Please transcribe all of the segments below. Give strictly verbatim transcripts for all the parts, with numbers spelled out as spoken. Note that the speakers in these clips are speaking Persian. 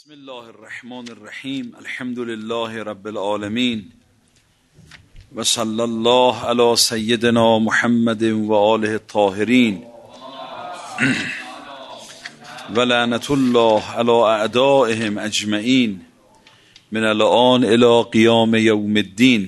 بسم الله الرحمن الرحیم. الحمد لله رب العالمین و صلی الله علی سیدنا محمد و آله الطاهرین و لعنت الله علی اعدائهم اجمعین من الآن الی قیام یوم الدین.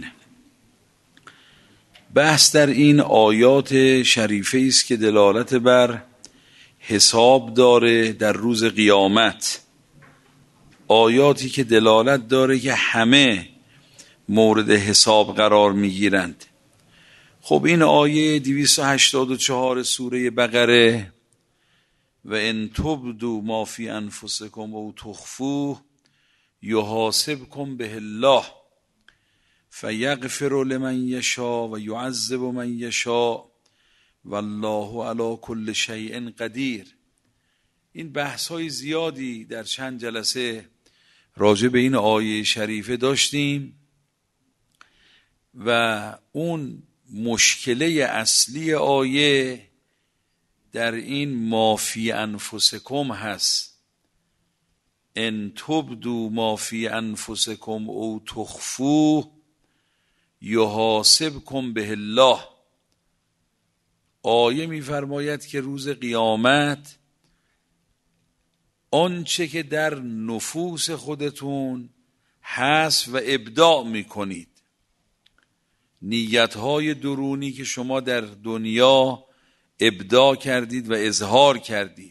بحث در این آیات شریفه است که دلالت بر حساب داره در روز قیامت، آیاتی که دلالت داره که همه مورد حساب قرار میگیرند. خب این آیه دویست و هشتاد و چهار سوره بقره، و ان تبدوا ما فی انفسکم او تخفوه یحاسبکم به الله فیغفر لمن یشاء و یعذب من یشاء والله علی کل شیء قدیر. این بحث های زیادی در چند جلسه راجع به این آیه شریفه داشتیم و اون مشکله اصلی آیه در این ما فی انفسکم هست. ان تبدوا ما فی انفسکم او تخفوه یحاسبکم به الله. آیه می‌فرماید که روز قیامت آنچه که در نفوس خودتون هست و ابداع میکنید، نیتهای درونی که شما در دنیا ابداع کردید و اظهار کردید،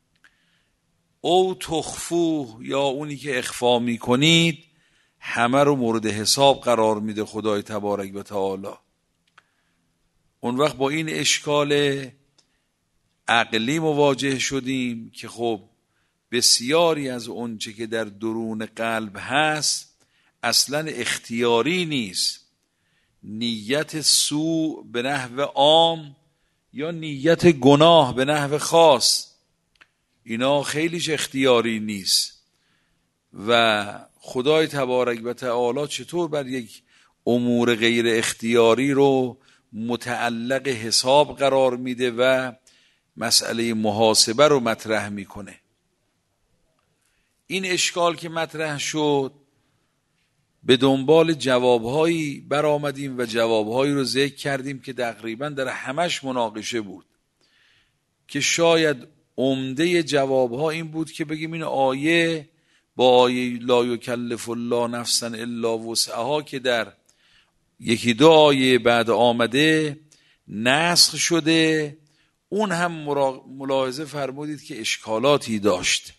او تخفوه یا اونی که اخفا میکنید، همه رو مورد حساب قرار میده خدای تبارک و تعالی. اون وقت با این اشکال عقلی مواجه شدیم که خب بسیاری از اونچه که در درون قلب هست اصلا اختیاری نیست. نیت سوء به نحو عام یا نیت گناه به نحو خاص، اینا خیلیش اختیاری نیست و خدای تبارک و تعالی چطور بر یک امور غیر اختیاری رو متعلق حساب قرار میده و مسئله محاسبه رو مطرح میکنه. این اشکال که مطرح شد، به دنبال جوابهایی برآمدیم و جوابهایی رو ذکر کردیم که تقریبا در همش مناقشه بود، که شاید عمده جوابها این بود که بگیم این آیه با آیه لا یکلف الله نفسا الا وسعها که در یکی دو آیه بعد آمده نسخ شده، اون هم ملاحظه فرمودید که اشکالاتی داشت.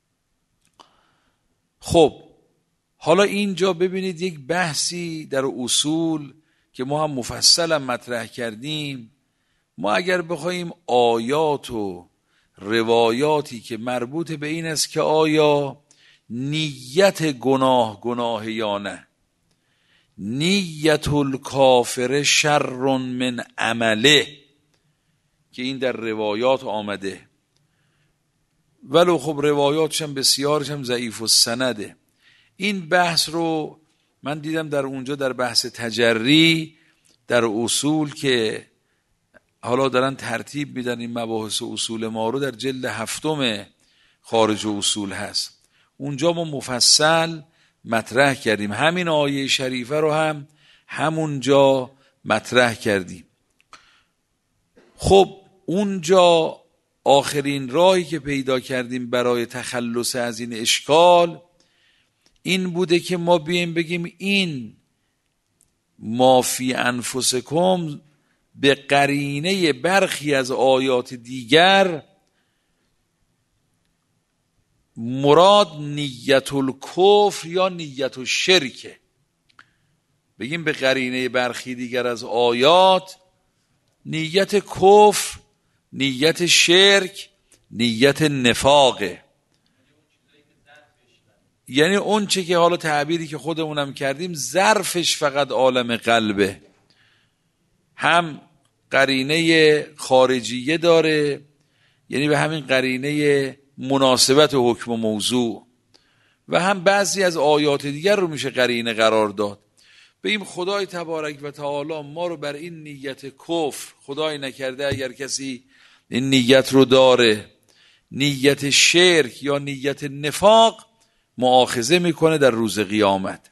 خب حالا اینجا ببینید یک بحثی در اصول که ما هم مفصلا مطرح کردیم. ما اگر بخوایم آیات و روایاتی که مربوط به این است که آیا نیت گناه گناه یا نه، نیت الکافر شر من عمله، که این در روایات آمده، ولو خب روایاتش هم بسیارش هم ضعیف السنده. این بحث رو من دیدم در اونجا در بحث تجری در اصول که حالا دارن ترتیب میدن این مباحث اصول ما رو، در جلد هفتم خارج اصول هست، اونجا ما مفصل مطرح کردیم. همین آیه شریفه رو هم همونجا مطرح کردیم. خب اونجا آخرین راهی که پیدا کردیم برای تخلص از این اشکال این بوده که ما بیایم بگیم این ما فی انفسکم به قرینه برخی از آیات دیگر مراد نیت الکفر یا نیت الشرک. بگیم به قرینه برخی دیگر از آیات نیت کفر، نیت شرک، نیت نفاقه. یعنی اون چه که حالا تعبیری که خودمونم کردیم ظرفش فقط عالم قلبه، هم قرینه خارجیه داره، یعنی به همین قرینه مناسبت حکم و موضوع، و هم بعضی از آیات دیگر رو میشه قرینه قرار داد. بگیم خدای تبارک و تعالی ما رو بر این نیت کفر، خدای نکرده اگر کسی این نیت رو داره، نیت شرک یا نیت نفاق، مؤاخذه میکنه در روز قیامت.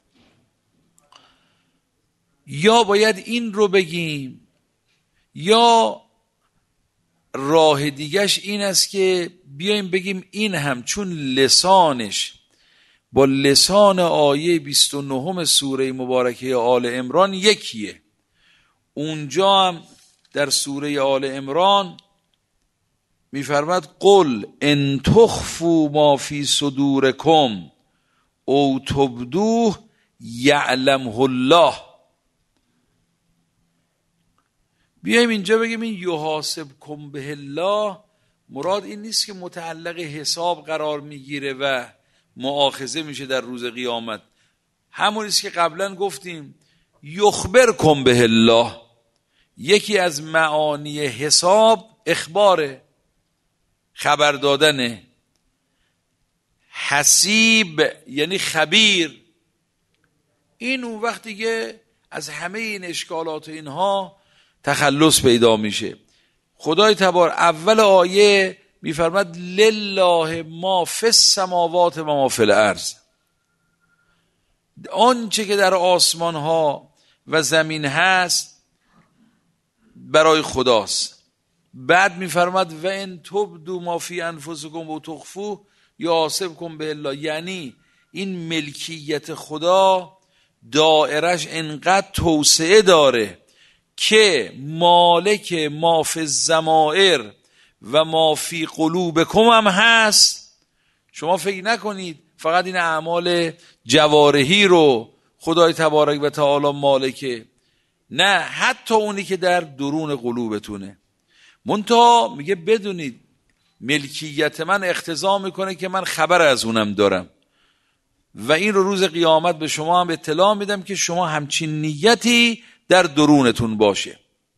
یا باید این رو بگیم، یا راه دیگش این است که بیایم بگیم این هم چون لسانش با لسان آیه بیست و نه سوره مبارکه آل عمران یکیه. اونجا هم در سوره آل عمران میفرماد قل ان تخفوا ما فی صدورکم او تبدوه یعلمه الله. بیایم اینجا بگیم این یحاسبکم به الله، مراد این نیست که متعلق حساب قرار میگیره و مؤاخذه میشه در روز قیامت. همون است که قبلا گفتیم یخبرکم به الله، یکی از معانی حساب اخباره، خبر دادنه. حسیب یعنی خبیر. این اون وقت دیگه از همه این اشکالات و اینها تخلص پیدا میشه. خدای تبار اول آیه میفرماد لله ما فی السماوات و ما فی الارض، آنچه که در آسمان ها و زمین هست برای خداست. بعد میفرماد و ان تبدوا ما فی انفسکم و تخفوه یحاسبکم به الله، یعنی این ملکیت خدا دائرش انقدر توسعه داره که مالک ما فی الضمائر و ما فی قلوبکم هم هست. شما فکر نکنید فقط این اعمال جوارحی رو خدای تبارک و تعالی مالکه، نه، حتی اونی که در درون قلوبتونه. منتها میگه بدونید ملکیت من اقتضا میکنه که من خبر از اونم دارم و این رو روز قیامت به شما هم اطلاع میدم که شما همچین نیتی در درونتون باشه.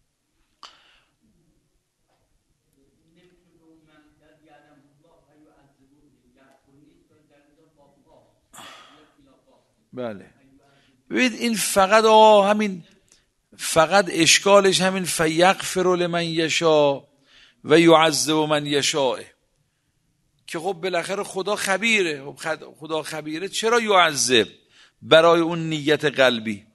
بله ببینید این فقط آه همین فقط اشکالش همین فیغفر لمن یشاء و یعذب من یشاء، که خب بالاخره خدا خبیره. خدا خبیره چرا یعذب؟ برای اون نیت قلبی.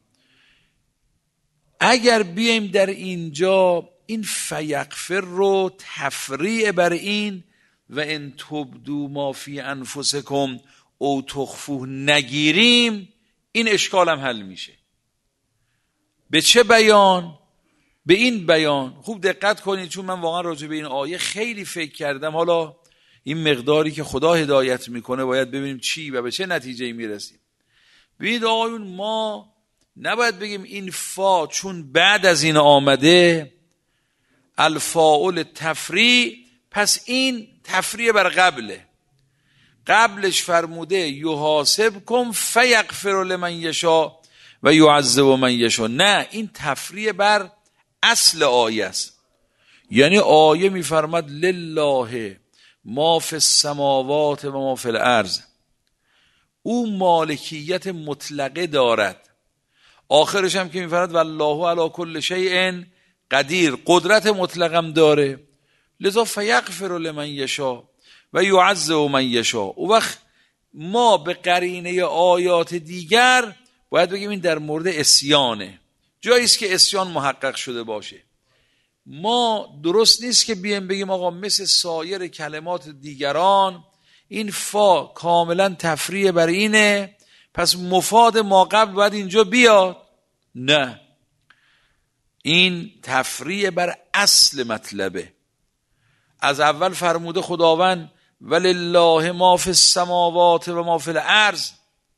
اگر بیایم در اینجا این فیغفر رو تفریع بر این و ان تبدوا ما فی انفسکم او تخفوه نگیریم، این اشکال هم حل میشه. به چه بیان؟ به این بیان. خوب دقت کنید، چون من واقعا راجع به این آیه خیلی فکر کردم. حالا این مقداری که خدا هدایت میکنه باید ببینیم چی و به چه نتیجه میرسیم. ببینید آقایون، ما نباید بگیم این فا چون بعد از این آمده الفاعل تفریع، پس این تفریع بر قبله. قبلش فرموده یحاسبکم فیغفر لمن یشاء و یعذب من یشاء. نه، این تفریع بر اصل آیه است. یعنی آیه میفرماد لله ما فی السماوات و ما فی الارض، او مالکیت مطلقه دارد. آخرش هم که میفرماد والله علی کل شیء قدیر، قدرت مطلقم داره. لذا فیغفر لمن یشاء و یعذب من یشاء. او وقت ما به قرینه آیات دیگر باید بگیم این در مورد عصیانه، جایی است که عصیان محقق شده باشه. ما درست نیست که بیایم بگیم آقا مثل سایر کلمات دیگران این فا کاملا تفریع بر اینه، پس مفاد ما قبل باید اینجا بیاد. نه، این تفریع بر اصل مطلبه. از اول فرموده خداوند ولله ما فی السماوات و ما فی الارض،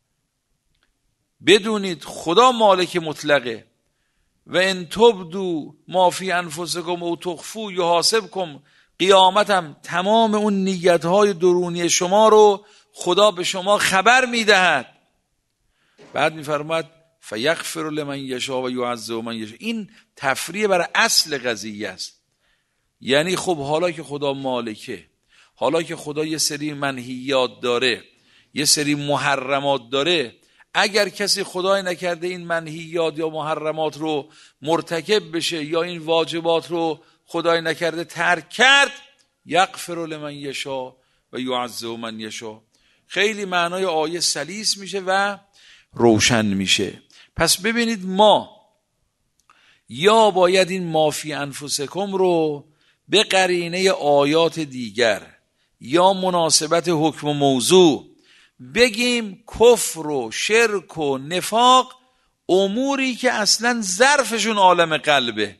بدونید خدا مالک مطلقه. و ان تبدوا ما فی انفسکم او تخفوا یحاسبکم، قیامتم تمام اون نیتهای درونی شما رو خدا به شما خبر میدهد. بعد میفرماد فیغفر لمن یشاء و یعذب من یشاء. این تفریع بر اصل قضیه است. یعنی خب حالا که خدا مالکه، حالا که خدا یه سری منهیات داره، یه سری محرمات داره، اگر کسی خدای نکرده این منهیات یا محرمات رو مرتکب بشه یا این واجبات رو خدای نکرده ترک کرد، یغفر لمن یشاء و یعذب من یشاء. خیلی معنای آیه سلیس میشه و روشن میشه. پس ببینید ما یا باید این ما فی انفسکم رو به قرینه آیات دیگر یا مناسبت حکم و موضوع بگیم کفر و شرک و نفاق اموری که اصلا ظرفشون عالم قلبه،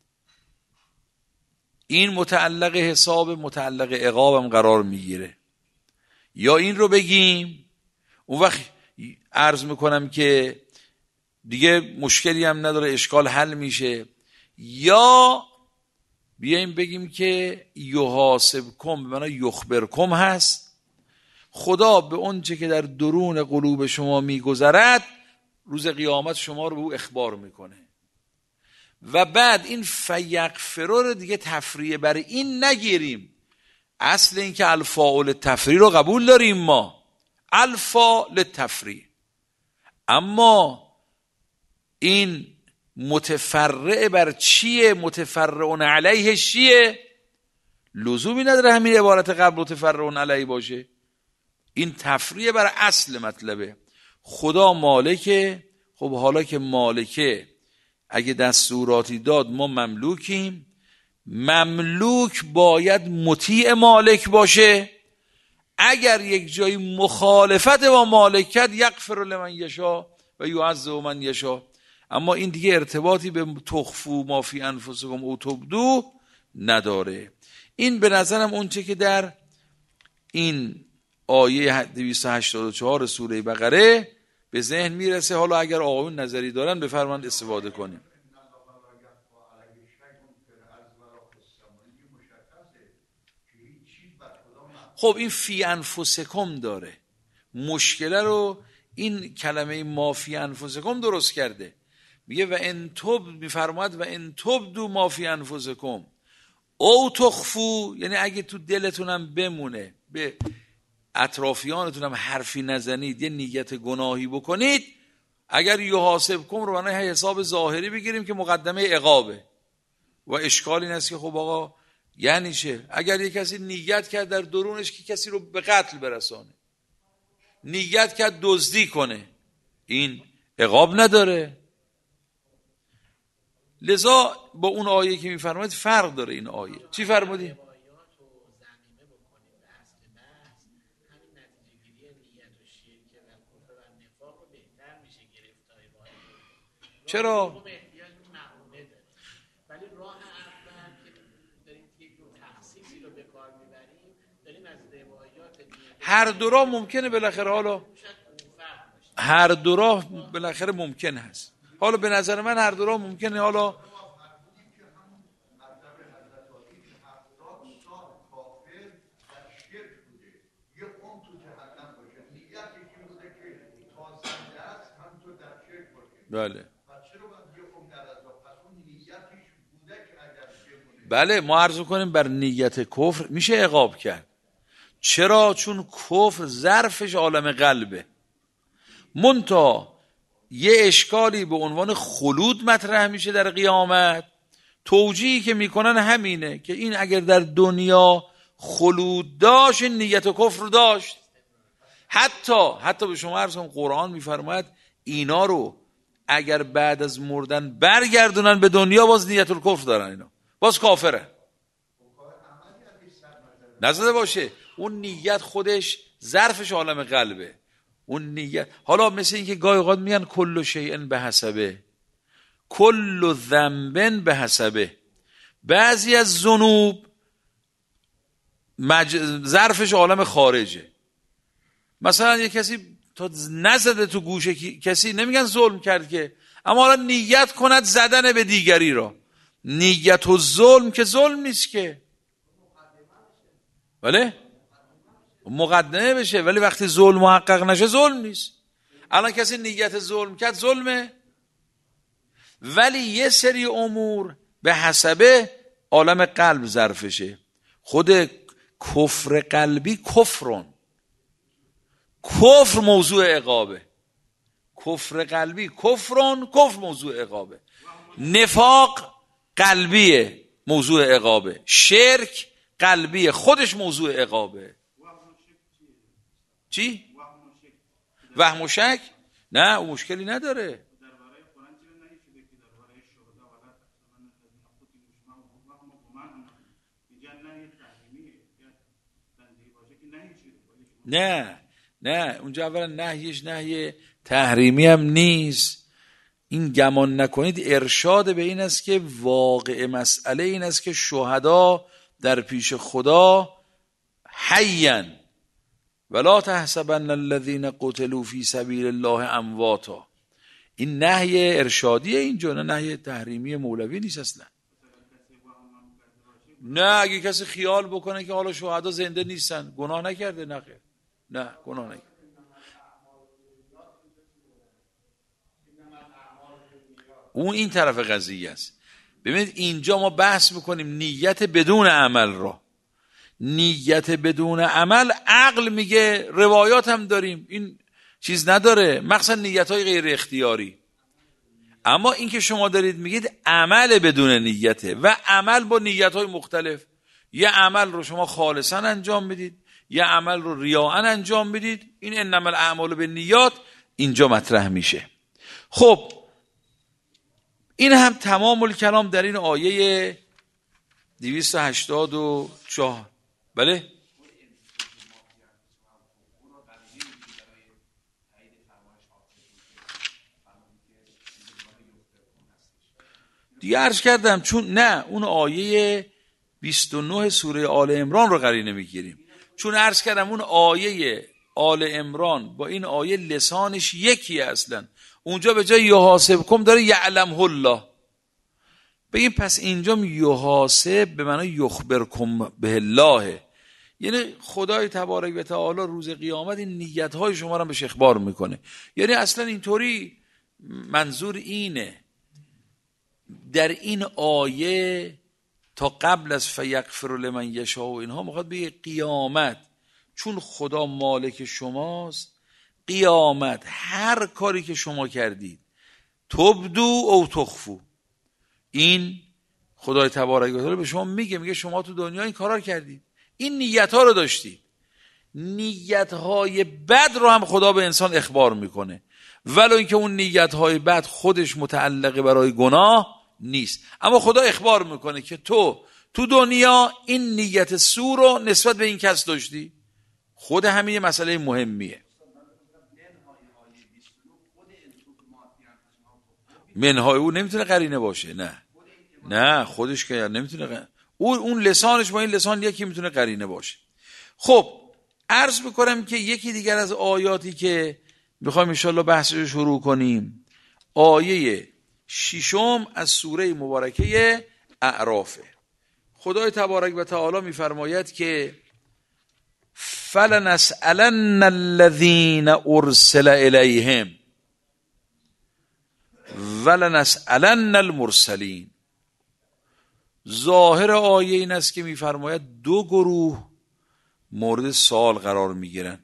این متعلق حساب متعلق عقابم قرار میگیره. یا این رو بگیم اون وقت عرض میکنم که دیگه مشکلی هم نداره، اشکال حل میشه. یا بیاییم بگیم که یحاسبکم به معنی یخبرکم هست، خدا به اون چه که در درون قلوب شما میگذرد روز قیامت شما رو به او اخبار میکنه. و بعد این فیغفروا رو دیگه تفریع برای این نگیریم، اصل این که الفاء تفریع رو قبول داریم ما، الفاء تفریع، اما این متفرع بر چیه؟ متفرعون علیه چیه؟ لزومی نداره همین عبارت قبل متفرعون علیه باشه، این تفریع بر اصل مطلبه. خدا مالکه، خب حالا که مالکه اگه دستوراتی داد ما مملوکیم، مملوک باید مطیع مالک باشه. اگر یک جایی مخالفت با مالک کرد یغفر لمن یشاء و یعذب من یشاء، اما این دیگه ارتباطی به تخفوا ما فی انفسکم او تبدو نداره. این به نظرم اونچه که در این آیه دویست و هشتاد و چهار سوره بقره به ذهن میرسه. حالا اگر آقایون نظری دارن بفرمایید استفاده کنیم. خب این فی انفسکم داره مشکله رو، این کلمه ما فی انفسکم درست کرده. میگه و ان تب، میفرماید و ان تبدو ما فی انفسکم او تخفوا، یعنی اگه تو دلتونم بمونه به اطرافیانتونم حرفی نزنید، یه نیت گناهی بکنید، اگر یحاسبکم رو معنی حساب ظاهری بگیریم که مقدمه عقابه و اشکال این است که خب آقا یعنی چه؟ اگر یه کسی نیت کرد در درونش که کسی رو به قتل برسانه، نیت کرد دزدی کنه، این عقاب نداره. لذا با اون آیه که میفرمایید فرق داره. این آیه چی فرمودی؟ چرا؟ هر دو راه ممکنه بالاخره، حالا هر دو راه بالاخره ممکن هست. حالا به نظر من هر دو راه ممکنه. حالا بله بله ما عرض کنیم بر نیت کفر میشه عقاب کرد. چرا؟ چون کفر ظرفش عالم قلبه. منتها یه اشکالی به عنوان خلود مطرح میشه در قیامت، توجیهی که میکنن همینه که این اگر در دنیا خلود داشت نیت کفر داشت. حتی حتی به شما عرض کنم قرآن میفرماید اینا رو اگر بعد از مردن برگردونن به دنیا باز نیت الکفر دارن، اینا باز کافرن. نزده باشه اون نیت خودش ظرفش عالم قلبه. اون نیت حالا مثل این که گاهی اوقات میگن کل شیء به حسبه، کل ذنب به حسبه، بعضی از ذنوب مج... ظرفش عالم خارجه. مثلا یه کسی تا نزده تو گوش کسی نمیگن ظلم کرد که، اما حالا نیت کند زدن به دیگری را، نیت و ظلم که ظلم نیست که، بله مقدمه بشه، ولی وقتی ظلم محقق نشه ظلم نیست. الان کسی نیت ظلم کرد ظلمه، ولی یه سری امور به حسبه عالم قلب ظرفشه. خود کفر قلبی کفرون، کفر موضوع عقابه، کفر قلبی کفرون، کفر موضوع عقابه. نفاق قلبیه موضوع عقابه، شرک قلبیه خودش موضوع عقابه. چی؟ وهم و شک؟ نه اون مشکلی نداره. نه نه اونجا اولا نهیش نهی تحریمی هم نیست. این گمان نکنید ارشاد به این است که واقع مسئله این است که شهدا در پیش خدا حیاً ولا تحسبن الذين قتلوا في سبيل الله امواتا. این نهی ارشادی اینجا، نه نهی تحریمی مولوی نیست اصلا. نه اگه کسی خیال بکنه که حالا شهدا زنده نیستن گناه نکرده، نه خیر، نه گناه نکرده. اون این طرف قضیه است. ببینید اینجا ما بحث میکنیم نیت بدون عمل را. نیت بدون عمل عقل میگه، روایات هم داریم، این چیز نداره، مخصوصا نیت های غیر اختیاری. اما این که شما دارید میگید عمل بدون نیته و عمل با نیت های مختلف، یه عمل رو شما خالصا انجام میدید، یه عمل رو ریاءً انجام میدید، این انما الاعمال بالنیات اینجا مطرح میشه. خب این هم تمام الکلام در این آیه دویست و هشتاد و چهار. بله دیگه عرض کردم، چون نه اون آیه بیست و نه سوره آل عمران رو قرینه میگیریم، چون عرض کردم اون آیه آل عمران با این آیه لسانش یکیه اصلا. اونجا به جای یحاسبکم داره یعلمه الله. بگیم پس اینجا یحاسب به معنی یخبرکم به الله، یعنی خدای تبارک و تعالی روز قیامت این نیت‌های شما رو بهش اخبار میکنه. یعنی اصلا اینطوری منظور اینه در این آیه تا قبل از فیغفر لمن یشاء و اینها میخواد بگه قیامت چون خدا مالک شماست، قیامت هر کاری که شما کردید تبدو او تخفو، این خدای تبارک و تعالی به شما میگه، میگه شما تو دنیا این کارا کردید، این نیت ها رو داشتید، نیت های بد رو هم خدا به انسان اخبار میکنه، ولو اینکه اون نیت های بد خودش متعلقه برای گناه نیست، اما خدا اخبار میکنه که تو تو دنیا این نیت سو رو نسبت به این کس داشتی. خود همین مسئله مهمیه. منهای او نمیتونه قرینه باشه، نه نه خودش که نمیتونه قرینه. اون اون لسانش با این لسان یکی میتونه قرینه باشه. خب عرض میکنم که یکی دیگر از آیاتی که میخوایم ان شاءالله بحثش شروع کنیم آیه ششم از سوره مبارکه اعرافه. خدای تبارک و تعالی میفرماید که فلنسألن الذین ارسل الیهم ولنسألن المرسلین. ظاهر آیه این است که میفرماید دو گروه مورد سوال قرار میگیرن.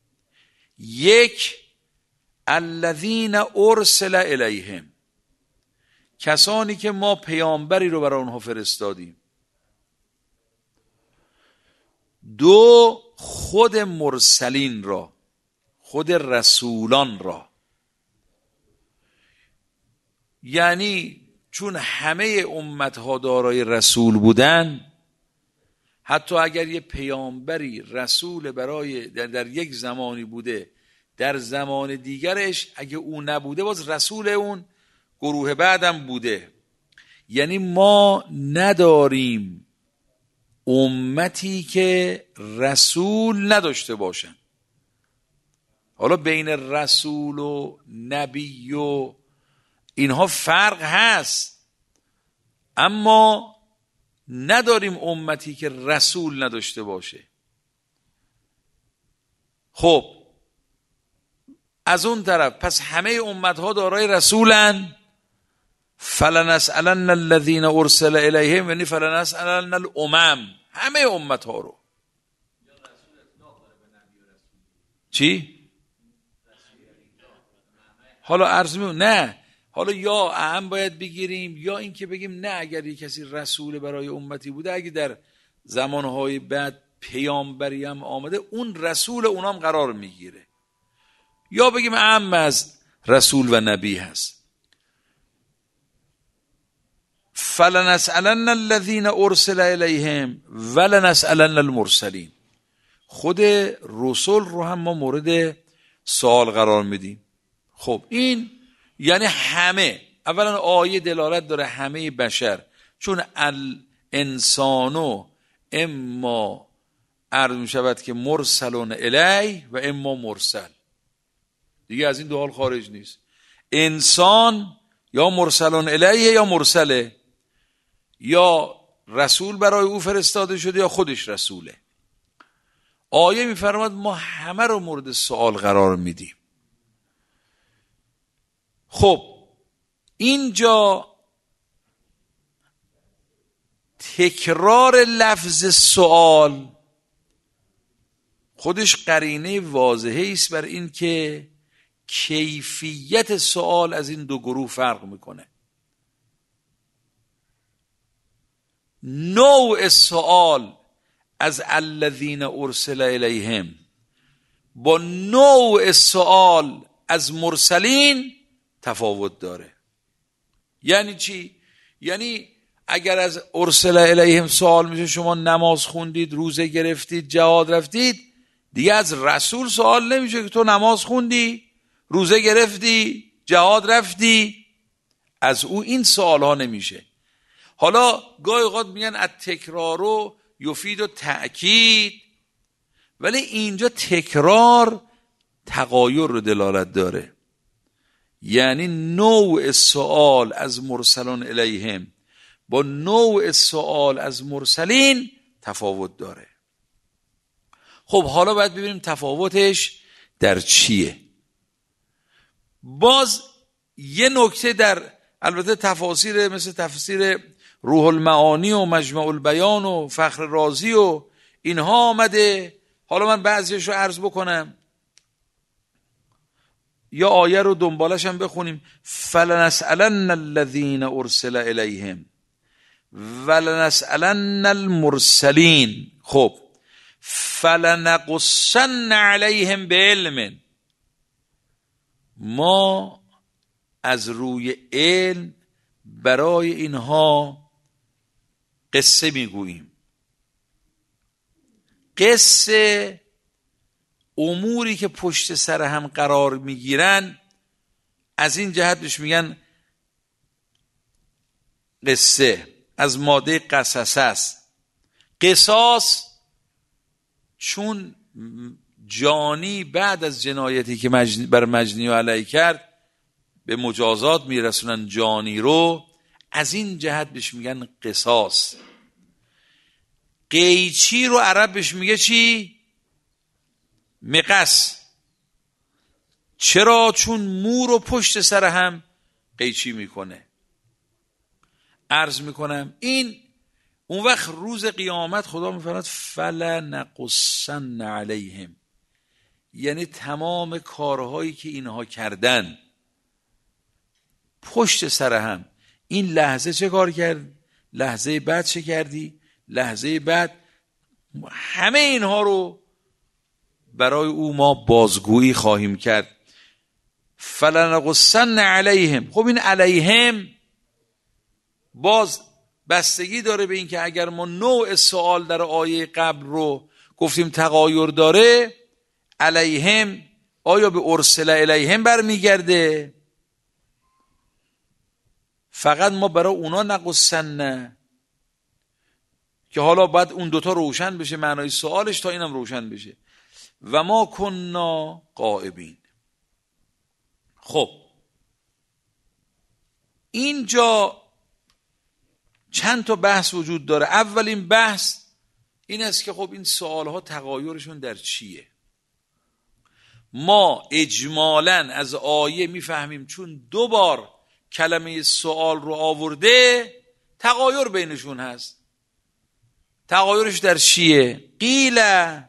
یک الذین ارسل الیهم، کسانی که ما پیامبری رو برای اونها فرستادیم. دو خود مرسلین را، خود رسولان را. یعنی چون همه امتها دارای رسول بودن، حتی اگر یه پیامبری رسول برای در, در یک زمانی بوده، در زمان دیگرش اگه اون نبوده باز رسول اون گروه بعدم بوده. یعنی ما نداریم امتی که رسول نداشته باشن. حالا بین رسول و نبی و اینها فرق هست، اما نداریم امتی که رسول نداشته باشه. خب از اون طرف پس همه امتها دارای رسولن. فلنسألن الذین ارسل الیهم، یعنی فلنسألن الامم، همه امتها رو. چی؟ حالا عرض می‌کنم نه، حالا یا اهم باید بگیریم یا این که بگیم نه اگر یک کسی رسول برای امتی بوده، اگه در زمانهای بعد پیامبری هم آمده اون رسول اونام قرار میگیره، یا بگیم عام از رسول و نبی هست. فلنسألن الذین ارسل الیهم ولنسألن المرسلین. خود رسول رو هم ما مورد سوال قرار میدیم. خب این یعنی همه، اولا آیه دلالت داره همه بشر، چون الانسانو اما عرض می شود که مرسلون الی و اما مرسل، دیگه از این دو حال خارج نیست. انسان یا مرسلون الیه یا مرسله، یا رسول برای او فرستاده شده یا خودش رسوله. آیه میفرماد ما همه رو مورد سوال قرار میدیم. خب اینجا تکرار لفظ سوال خودش قرینه واضحه است بر این که کیفیت سوال از این دو گروه فرق میکنه. نوع سوال از الذین ارسل الیهم با نوع سوال از مرسلین تفاوت داره. یعنی چی؟ یعنی اگر از ارسل الیهم سوال میشه شما نماز خوندید، روزه گرفتید، جهاد رفتید، دیگه از رسول سوال نمیشه که تو نماز خوندی، روزه گرفتی، جهاد رفتی، از او این سوال ها نمیشه. حالا گاهی اوقات میگن التکرار یفید و تأکید، ولی اینجا تکرار تغایر رو دلالت داره، یعنی نوع سوال از مرسلون الیهم با نوع سوال از مرسلین تفاوت داره. خب حالا باید ببینیم تفاوتش در چیه. باز یه نکته در البته تفاسیر مثل تفسیر روح المعانی و مجمع البیان و فخر رازی و اینها آمده، حالا من بعضیش رو عرض بکنم یا آیه رو دنبالش هم بخونیم. فلنسألن الذین ارسل الیهم ولنسألن المرسلین. خب فلنقصن علیهم بعلم، ما از روی علم برای اینها قصه میگوییم. قصه اموری که پشت سر هم قرار میگیرن، از این جهت بهش میگن قصه، از ماده قصص است. قصاص چون جانی بعد از جنایتی که مجنی بر مجنی و علیه کرد به مجازات میرسونن جانی رو، از این جهت بهش میگن قصاص. قیچی رو عرب بهش میگه چی؟ مقص. چرا؟ چون مو رو پشت سر هم قیچی میکنه. عرض میکنم این اون وقت روز قیامت خدا میفرماد فلنقصن علیهم، یعنی تمام کارهایی که اینها کردن پشت سر هم، این لحظه چه کار کرد، لحظه بعد چه کردی، لحظه بعد، همه اینها رو برای او ما بازگویی خواهیم کرد. فلنقصن علیهم. خب این علیهم باز بستگی داره به این که اگر ما نوع سوال در آیه قبل رو گفتیم تغایر داره، علیهم آیا به ارسل الیهم برمیگرده؟ فقط ما برای اونا نقصن نه، که حالا بعد اون دوتا روشن بشه معنای سوالش تا اینم روشن بشه. و ما کننا غائبین. خب اینجا چند تا بحث وجود داره. اولین بحث این است که خب این سوالها تغایرشون در چیه. ما اجمالاً از آیه میفهمیم چون دو بار کلمه سوال رو آورده تغایر بینشون هست. تغایرش در چیه؟ قیل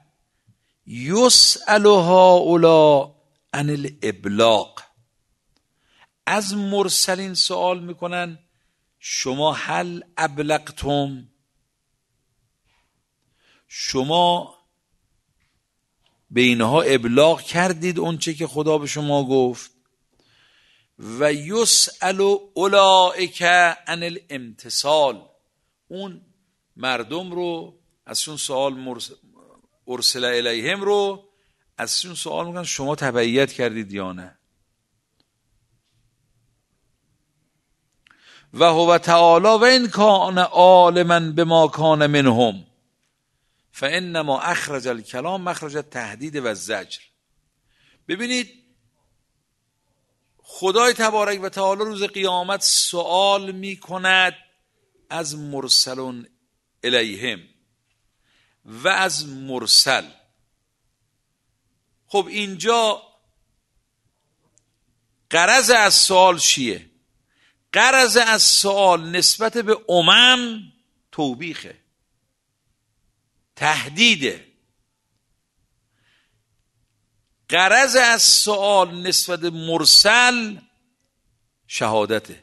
یسأل هؤلاء عن الابلاغ. از مرسلین سوال میکنن شما هل ابلغتم، شما به اینها ابلاغ کردید اون چه که خدا به شما گفت. و یسأل اولئک عن الامتثال، اون مردم رو ازشون سوال ارسل الیهم رو ازشون سوال میکنن شما تبعیت کردید یا نه. و هو تعالی و این کان عالما بما کان منهم فانما اخرج الکلام مخرج التهدید و الزجر. ببینید خدای تبارک و تعالی روز قیامت سوال میکند از مرسلون الیهم و از مرسل. خب اینجا غرض از سوال چیه؟ غرض از سوال نسبت به امم توبیخه، تهدیده. غرض از سوال نسبت به مرسل شهادته،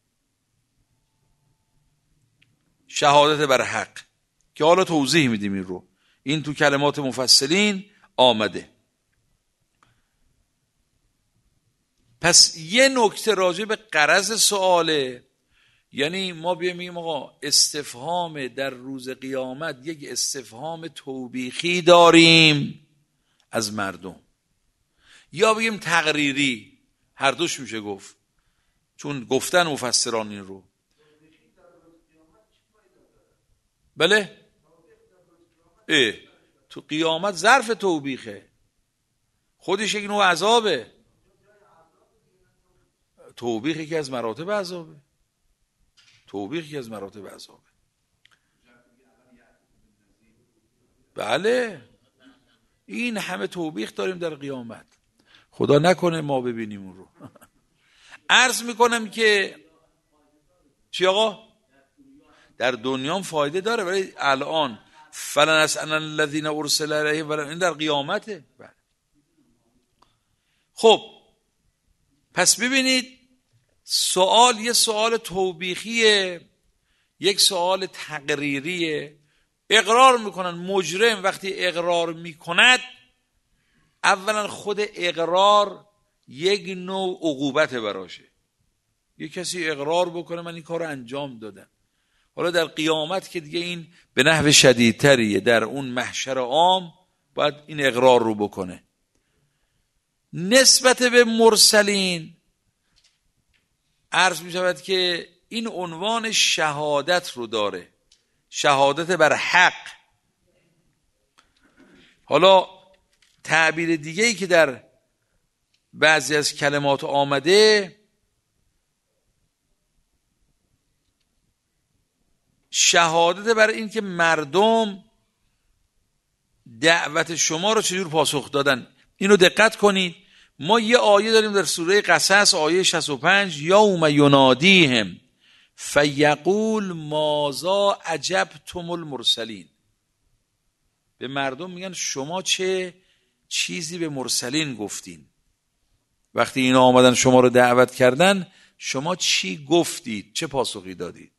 شهادت بر حق که حالا توضیح میدیم این رو. این تو کلمات مفصلین آمده. پس یه نکته راجع به غرض سواله، یعنی ما بیایم میگیم آقا استفهام در روز قیامت یک استفهام توبیخی داریم از مردم، یا بگیم تقریری، هر دوش میشه گفت، چون گفتن مفسران این رو. بله اه تو قیامت ظرف توبیخه، خودش یک نوع عذابه. توبیخ یکی از مراتب عذابه، توبیخ یکی از مراتب عذابه. بله این همه توبیخ داریم در قیامت، خدا نکنه ما ببینیم اون رو. عرض میکنم که چی آقا؟ در دنیا فایده داره، ولی الان فلنسألن الذین ارسل الیهم، این در قیامته. بله. خب پس ببینید سوال یه سوال توبیخیه، یک سوال تقریریه. اقرار میکنن مجرم وقتی اقرار میکند، اولا خود اقرار یک نوع عقوبت براشه. یک کسی اقرار بکنه من این کار رو انجام دادم، حالا در قیامت که دیگه این به نحو شدیدتریه، در اون محشر عام باید این اقرار رو بکنه. نسبت به مرسلین عرض می شود که این عنوان شهادت رو داره، شهادت بر حق. حالا تعبیر دیگه‌ای که در بعضی از کلمات آمده، شهادت بر این که مردم دعوت شما رو چجور پاسخ دادن. اینو دقت کنید. ما یه آیه داریم در سوره قصص، آیه شصت و پنج، یوم ینادیهم فیقول ماذا اجبتم المرسلین. به مردم میگن شما چه چیزی به مرسلین گفتین. وقتی اینا آمدن شما رو دعوت کردن، شما چی گفتید، چه پاسخی دادید؟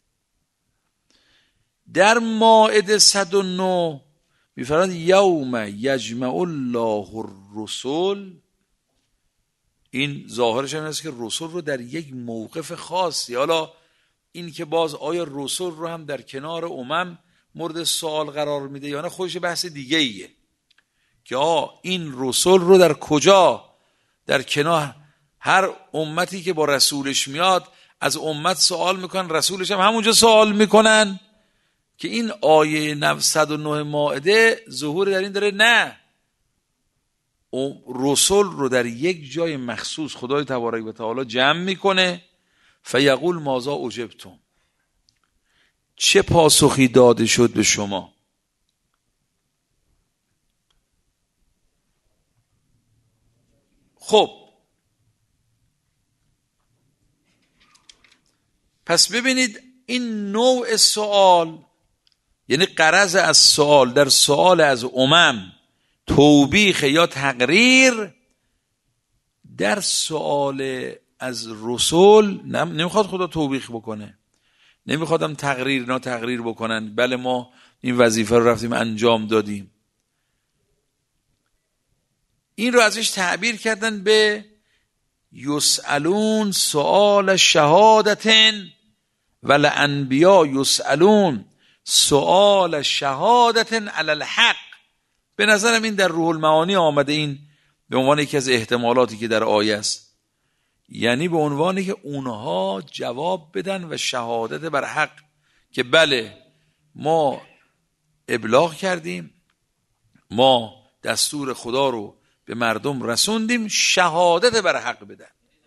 در مائده صد و نه میفرماید یوم یجمع الله الرسل. این ظاهرش هم هست که رسول رو در یک موقف خاصی، حالا این که باز آیا رسول رو هم در کنار امم مورد سوال قرار میده یا نه، خودش بحث دیگه ایه که آه این رسول رو در کجا، در کنار هر امتی که با رسولش میاد از امت سوال میکنن، رسولش هم همونجا سوال میکنن. که این آیه نهصد و نه مائده ظهور در این داره، نه رسول رو در یک جای مخصوص خدای تبارک و تعالی جمع میکنه. فیقول ماذا اجبتم، چه پاسخی داده شد به شما؟ خب پس ببینید این نوع سوال، یعنی غرض از سوال در سوال از امم توبیخ یا تقریر، در سوال از رسول نمیخواد خدا توبیخ بکنه، نمیخوادم تقریر نه تقریر بکنن. بله ما این وظیفه رو رفتیم انجام دادیم. این رو ازش تعبیر کردن به یسألون سؤال شهادتن والانبیاء یسألون سؤال شهادتن علی الحق. به نظرم این در روح المعانی آمده، این به عنوان یکی از احتمالاتی که در آیه است، یعنی به عنوانی که اونها جواب بدن و شهادت بر حق که بله ما ابلاغ کردیم، ما دستور خدا رو به مردم رسوندیم، شهادت بر حق بدن.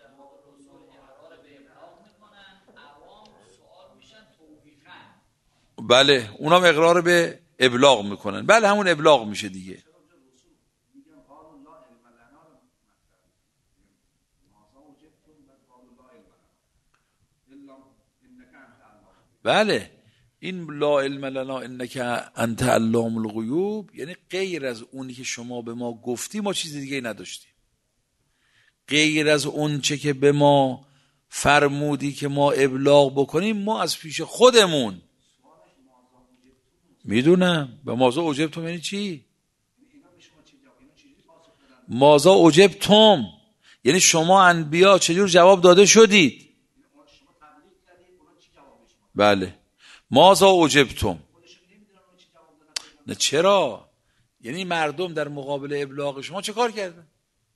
بله اونام اقرار به ابلاغ میکنن. بله همون ابلاغ میشه دیگه. بله این لا علم لنا انک انت علام الغیوب یعنی غیر از اونی که شما به ما گفتی ما چیز دیگه نداشتیم، غیر از اون چه که به ما فرمودی که ما ابلاغ بکنیم ما از پیش خودمون. میدونم به مازا اوجبتم یعنی چی؟ مازا اوجبتم یعنی شما انبیا چجور جواب داده شدید؟ بله مازا اوجبتم. نه چرا؟ یعنی مردم در مقابل ابلاغ شما چه کار کردن؟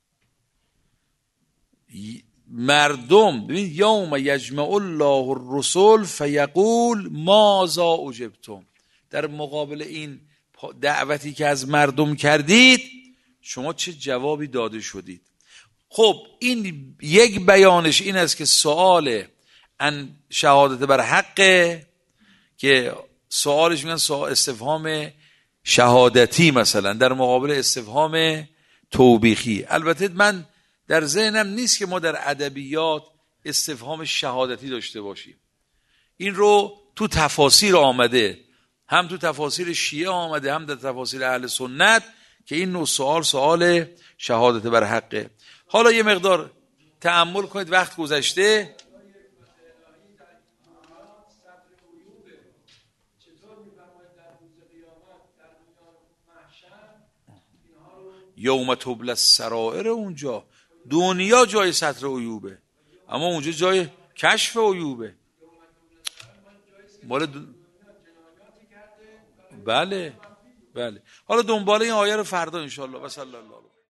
مردم ببین یوم یجمع الله الرسل فیقول مازا اوجبتم، در مقابل این دعوتی که از مردم کردید شما چه جوابی داده شدید؟ خب این یک بیانش این است که سوال ان شهادت بر حقه که سوالش میگن سوال استفهام شهادتی مثلا در مقابل استفهام توبیخی. البته من در ذهنم نیست که ما در ادبیات استفهام شهادتی داشته باشیم. این رو تو تفاسیر آمده، هم تو تفاسیر شیعه آمده هم در تفاسیر اهل سنت که این نوع سوال سوال شهادت بر حقه. حالا یه مقدار تأمل کنید، وقت گذشته. یوم تبلی السرائر، اونجا دنیا جای ستر عیوبه اما اونجا جای کشف عیوبه. مال د... بله بله. حالا دنبال این آیه رو فردا انشاءالله. و صلی الله